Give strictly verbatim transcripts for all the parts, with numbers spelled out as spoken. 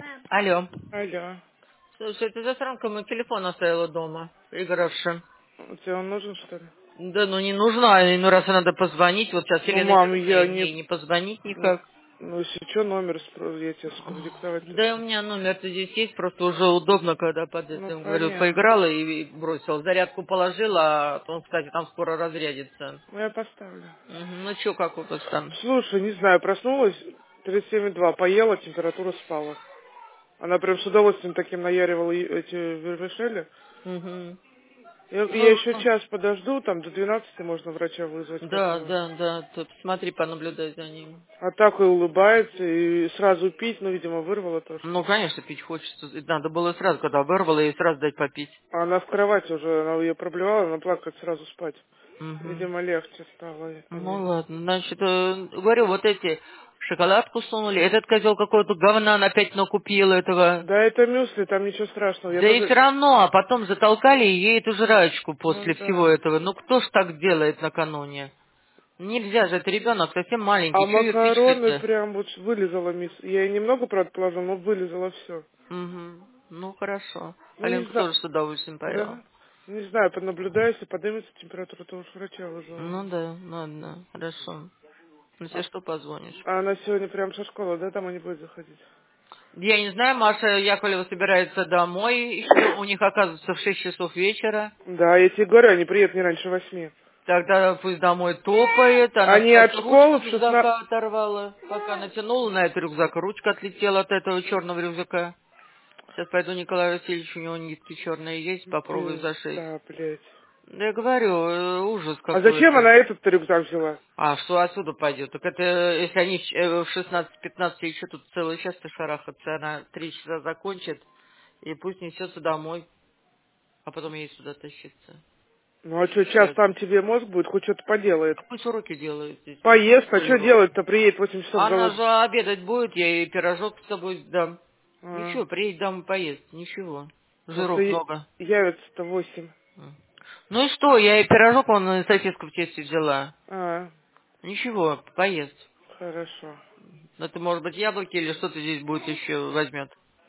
Алло. Алло. Слушай, ты засранка мой телефон оставила дома, игравший. Тебе он нужен, что ли? Да, ну не нужна, иной раз надо позвонить. Вот сейчас Ну, Елена мам, Юрьевна, я и мне не... не позвонить Ну, никак. ну если что, номер спрос, я тебе скажу, диктовать-то Да и у что. меня номер-то здесь есть, просто уже удобно, когда под Ну, этим, говорю, понятно. поиграла и и бросила. Зарядку положила, а он, кстати, там скоро разрядится. Ну, я поставлю. Мгм. Ну что, как у вас там? Слушай, не знаю, проснулась, тридцать семь и два, поела, температура спала. Она прям с удовольствием таким наяривала и- эти вермишели. Мгм. Я, я Ну, еще ну, час подожду, там до двенадцати можно врача вызвать да, хотя бы. да, да, тут смотри, понаблюдай за ним. А так и улыбается, и сразу пить, ну, видимо, вырвала то, что... Ну, конечно, пить хочется. И надо было сразу, когда вырвала, и сразу дать попить. А она в кровати уже, она ее проблевала, она плакать сразу спать. Мгм. Видимо, легче стало. Ну ладно, значит, э, говорю, вот эти шоколадку сунули, этот козел какой-то говна опять накупил этого. Да, это мюсли, там ничего страшного. Я Да и все тоже... равно, а потом затолкали ей эту жрачку Ну после всего да. этого. Ну кто ж так делает накануне? Нельзя же, это ребенок совсем А маленький, что ее макароны пичкать-то? прям вот вылезала мисс. Я ей немного, правда, положила, но вылезала все. Угу. Ну хорошо. Ну не Аленка знаю. тоже с удовольствием поела. Да? Не знаю, понаблюдаю, если поднимется температура, то уж врача вызову. Ну да, ладно, хорошо. Ну тебе А, что позвонишь? а она сегодня прям со школы, да, домой не будет заходить? Я не знаю, Маша Яковлева собирается домой, еще у них оказывается в шесть часов вечера. Да, я тебе говорю, они приедут не раньше восьми. Тогда пусть домой топает. Она, Они от кстати, ручку школы с в шестнадцать... рюкзака оторвала. Пока натянула на этот рюкзак, ручка отлетела от этого черного рюкзака. Сейчас пойду Николаю Васильевичу, у него нитки черные есть, попробую зашить. Да, блядь. Да я говорю, э, ужас А зачем какой-то. она этот рюкзак взяла? А что отсюда пойдет? Так это, если они в ч- э, в шестнадцать-пятнадцать еще тут целый час-то шарахаться, она три часа закончит, и пусть несется домой, а потом ей сюда тащится. Ну а что, час Сейчас. там тебе мозг будет, хоть что-то поделает. А пусть уроки делают здесь, у них в Поест, а школе что уроки. делать-то? Приедет восемь часов Она голод. же обедать будет, я ей пирожок с собой дам. А, Ничего, приедет домой поесть, ничего. ну что Жиров я- много. явится-то восемь. М. Ну и что, я ей пирожок, он из сосиска в тесте взяла. А, Ничего, поест. хорошо. Это может быть яблоки или что-то здесь будет еще возьмет.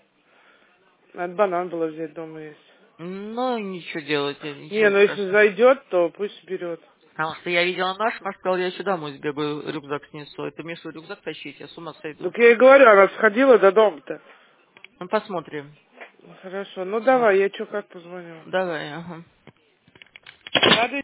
Надо банан было взять, дома есть. Ну, ничего делать, Не, ничего ну если страшного. зайдет, то пусть берет. Потому что я видела наш, Маш сказал, я еще домой сбегаю, рюкзак снесу. Это Мишу рюкзак тащить, я с ума сойду. Так я и говорю, она сходила до дома-то. Ну, посмотрим. Хорошо, ну Посмотрим. давай, я что, как позвоню. Давай, ага. Надо